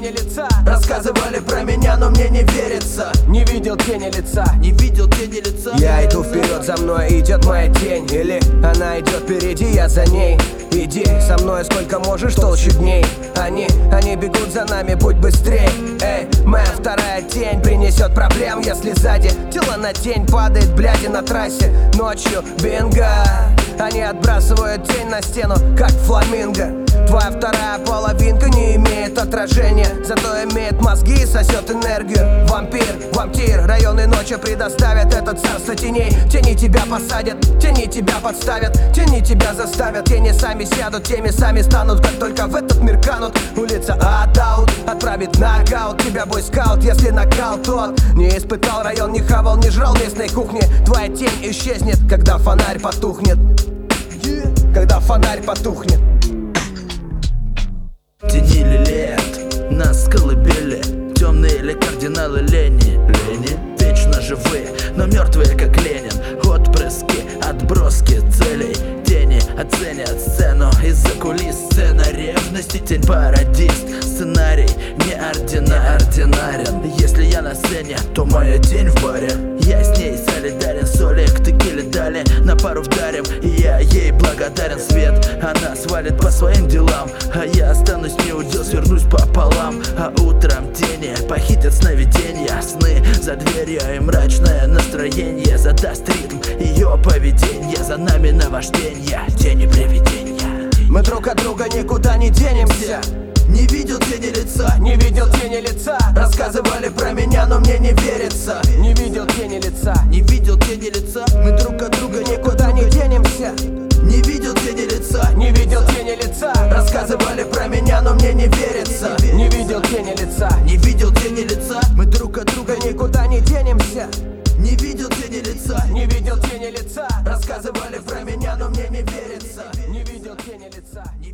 тени лица. Рассказывали про меня, но мне не верится. Не видел тени лица. Не видел тени лица. Я иду вперед, за мной идет моя тень. Или она идет впереди, я за ней. Иди со мной сколько можешь, толще дней. Они бегут за нами, будь быстрей. Эй, моя вторая тень принесет проблем, если сзади тело на тень падает, бляди на трассе. Ночью бинго. Они отбрасывают тень на стену, как фламинго. Твоя вторая половинка не имеет отражения, зато имеет мозги и сосет энергию. Вампир, районы ночи предоставят этот царство теней. Тени тебя посадят, тени тебя подставят, тени тебя заставят. Тени сами сядут, теми сами станут, как только в этот мир канут. Улица Адаут отправит нокаут. Тебя бойскаут, если накал тот не испытал район, не хавал, не жрал местной кухни. Твоя тень исчезнет, когда фонарь потухнет. Когда фонарь потухнет. Тени лилеют, нас с колыбели. Темные ли кардиналы лени? Вечно живые, но мертвые как Ленин. Отпрыски, отброски целей. Тени оценят сцену из-за кулис. Сцена ревности, тень пародист. Сценарий неординарен. Если я на сцене, то моя тень в баре. Я с ней солидарен, соли к текиле дали. На пару вдарим, и я ей благодарен. Свет она свалит по своим делам, а я останусь неудел, свернусь пополам. А утром тени похитят сновидения. Сны за дверью и мрачное настроение задаст ритм ее поведение. За нами наваждение, тени привидения. Мы друг от друга никуда не денемся. Не видел тени лица. Не видел тени лица. Рассказывали про меня, но мне не верится. Не видел тени лица. Не видел тени лица. Мы друг от друга никуда не денемся. Не видел тени лица. Не видел тени лица. Рассказывали про меня, но мне не верится. Не видел тени лица. Не видел тени лица. Мы друг от друга никуда не денемся. Не видел тени лица. Не видел тени лица. Рассказывали про меня, но мне не верится. Не видел тени лица.